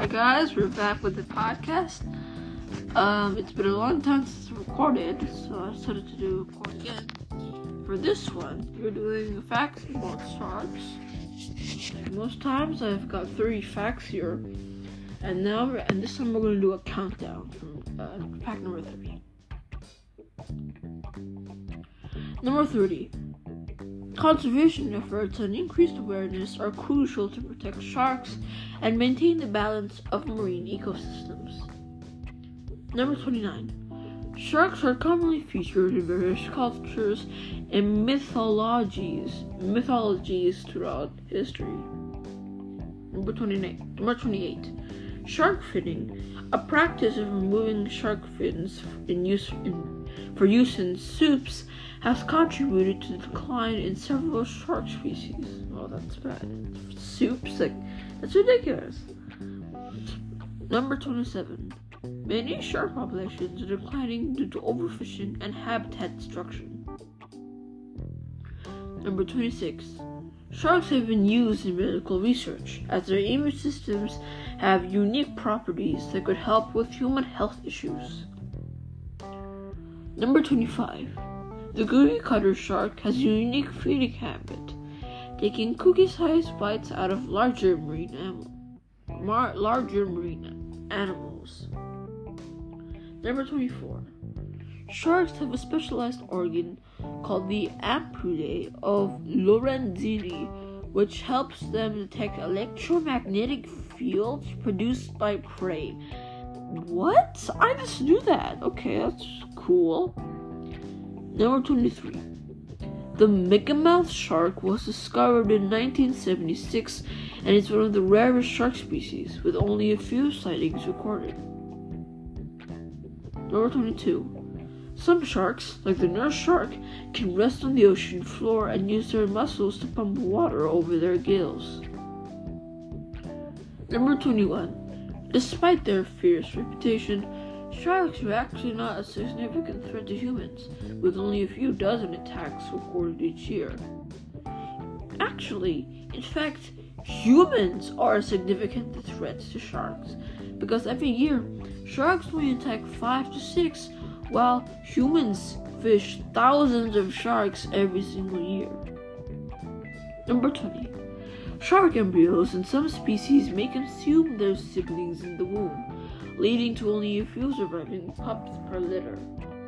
guys, we're back with the podcast. It's been a long time since I recorded, so I decided to record again. For this one, we're doing facts about sharks. Most times I've got 30 facts here, and this time we're going to do a countdown from fact number 30. Number 30. Conservation efforts and increased awareness are crucial to protect sharks and maintain the balance of marine ecosystems. Number 29. Sharks are commonly featured in various cultures and mythologies throughout history. Number 28. Shark finning, a practice of removing shark fins for use in soups, has contributed to the decline in several shark species. Oh, that's bad. Soups? That's ridiculous. Number 27. Many shark populations are declining due to overfishing and habitat destruction. Number 26. Sharks have been used in medical research, as their immune systems have unique properties that could help with human health issues. Number 25. The cookie cutter shark has a unique feeding habit, taking cookie-sized bites out of larger marine animals. Number 24. Sharks have a specialized organ called the ampullae of Lorenzini, which helps them detect electromagnetic fields produced by prey. What? I just knew that. Okay, that's cool. Number 23. The megamouth shark was discovered in 1976 and is one of the rarest shark species, with only a few sightings recorded. Number 22. Some sharks, like the nurse shark, can rest on the ocean floor and use their muscles to pump water over their gills. Number 21. Despite their fierce reputation, sharks are actually not a significant threat to humans, with only a few dozen attacks recorded each year. Actually, in fact, humans are a significant threat to sharks, because every year, sharks only attack 5 to 6, while humans fish thousands of sharks every single year. Number 20. Shark embryos in some species may consume their siblings in the womb, leading to only a few surviving pups per litter.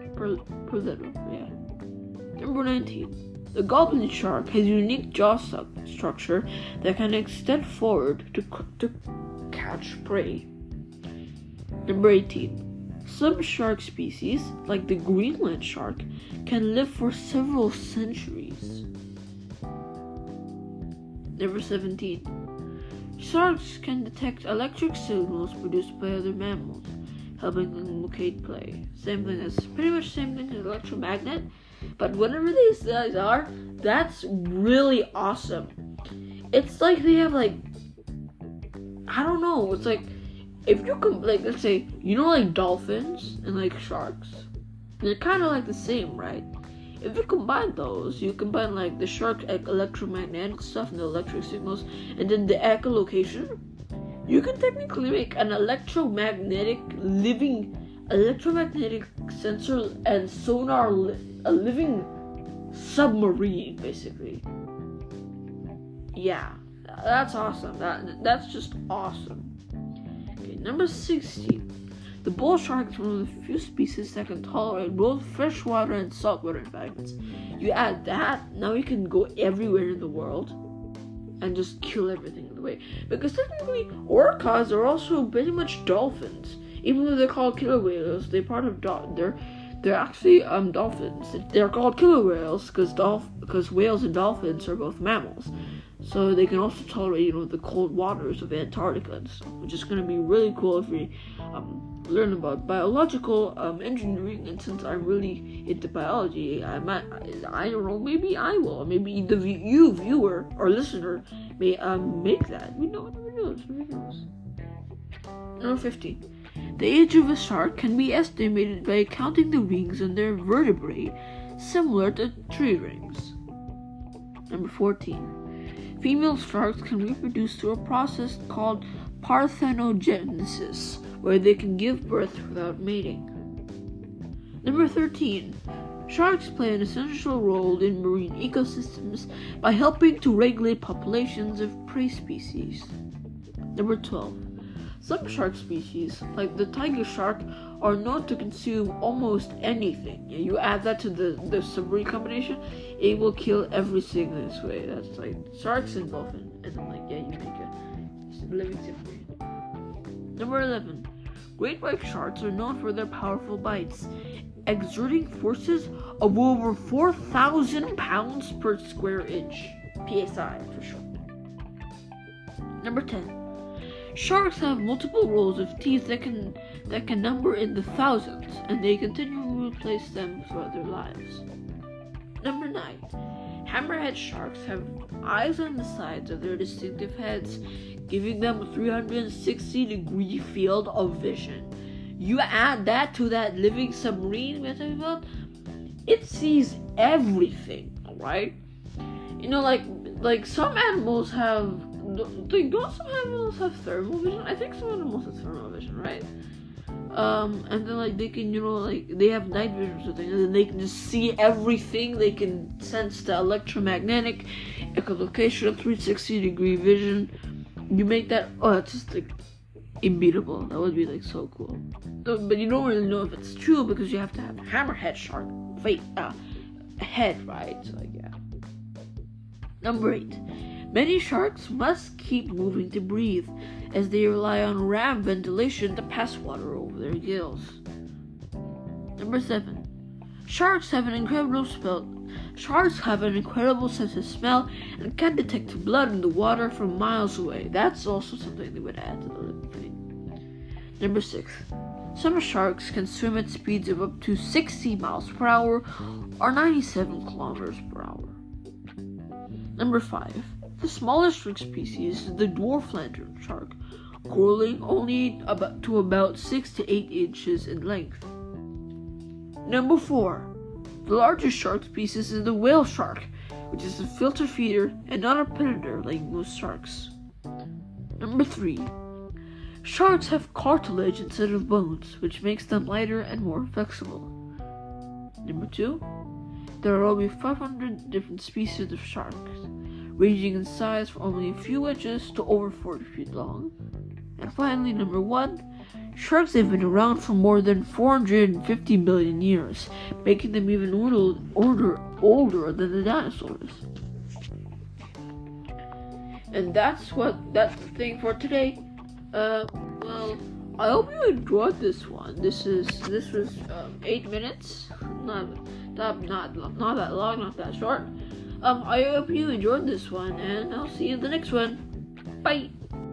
Number 19. The goblin shark has a unique jaw structure that can extend forward to catch prey. Number 18. Some shark species, like the Greenland shark, can live for several centuries. Number 17. Sharks can detect electric signals produced by other mammals, helping them locate prey. Pretty much same thing as electromagnet, but whatever these guys are, that's really awesome. It's like they have I don't know, it's like, if you let's say, dolphins and sharks, they're kind of the same, right? If you combine those, you combine the shark electromagnetic stuff and the electric signals, and then the echolocation, you can technically make an electromagnetic sensor and sonar, a living submarine, basically. Yeah, that's awesome. That's just awesome. Okay, number 16. The bull shark is one of the few species that can tolerate both freshwater and saltwater environments. You add that, now you can go everywhere in the world and just kill everything in the way. Because technically, orcas are also pretty much dolphins. Even though they're called killer whales, they're actually dolphins. They're called killer whales because whales and dolphins are both mammals. So they can also tolerate, the cold waters of Antarctica and stuff, which is going to be really cool if we learn about biological engineering. And since I'm really into biology, I don't know, maybe I will, maybe you viewer or listener may make that. Never knows. Number 15. The age of a shark can be estimated by counting the rings on their vertebrae, similar to tree rings. Number 14. Female sharks can reproduce through a process called parthenogenesis, where they can give birth without mating. Number 13. Sharks play an essential role in marine ecosystems by helping to regulate populations of prey species. Number 12. Some shark species, like the tiger shark, are known to consume almost anything. You add that to the submarine combination, it will kill everything in its way. That's like sharks and dolphin, and then you make a living submarine. Number 11. Great white sharks are known for their powerful bites, exerting forces of over 4,000 pounds per square inch. PSI for sure. Number 10. Sharks have multiple rows of teeth that can number in the thousands, and they continually replace them throughout their lives. Number 9. Hammerhead sharks have eyes on the sides of their distinctive heads, giving them a 360-degree field of vision. You add that to that living submarine we're talking about, it sees everything, right? Like some animals have. Don't some animals have thermal vision? I think some animals have thermal vision, right? And then they can, they have night vision or something, and then they can just see everything. They can sense the electromagnetic echolocation of 360-degree vision. You make that, it's just unbeatable. That would be so cool. But you don't really know if it's true because you have to have a hammerhead shark head, right? So yeah. Number 8. Many sharks must keep moving to breathe, as they rely on ram ventilation to pass water over their gills. Number 7. Sharks have an incredible sense of smell and can detect blood in the water from miles away. That's also something they would add to the living thing. Number 6. Some sharks can swim at speeds of up to 60 miles per hour or 97 kilometers per hour. Number 5. The smallest shark species is the dwarf lantern shark, growing only about 6 to 8 inches in length. Number 4. The largest shark species is the whale shark, which is a filter feeder and not a predator like most sharks. Number 3. Sharks have cartilage instead of bones, which makes them lighter and more flexible. Number 2. There are over 500 different species of sharks, ranging in size from only a few inches to over 40 feet long. And finally, number 1, sharks have been around for more than 450 million years, making them even older than the dinosaurs. And that's the thing for today. Well, I hope you enjoyed this one. This was 8 minutes, not that long, not that short. I hope you enjoyed this one, and I'll see you in the next one. Bye!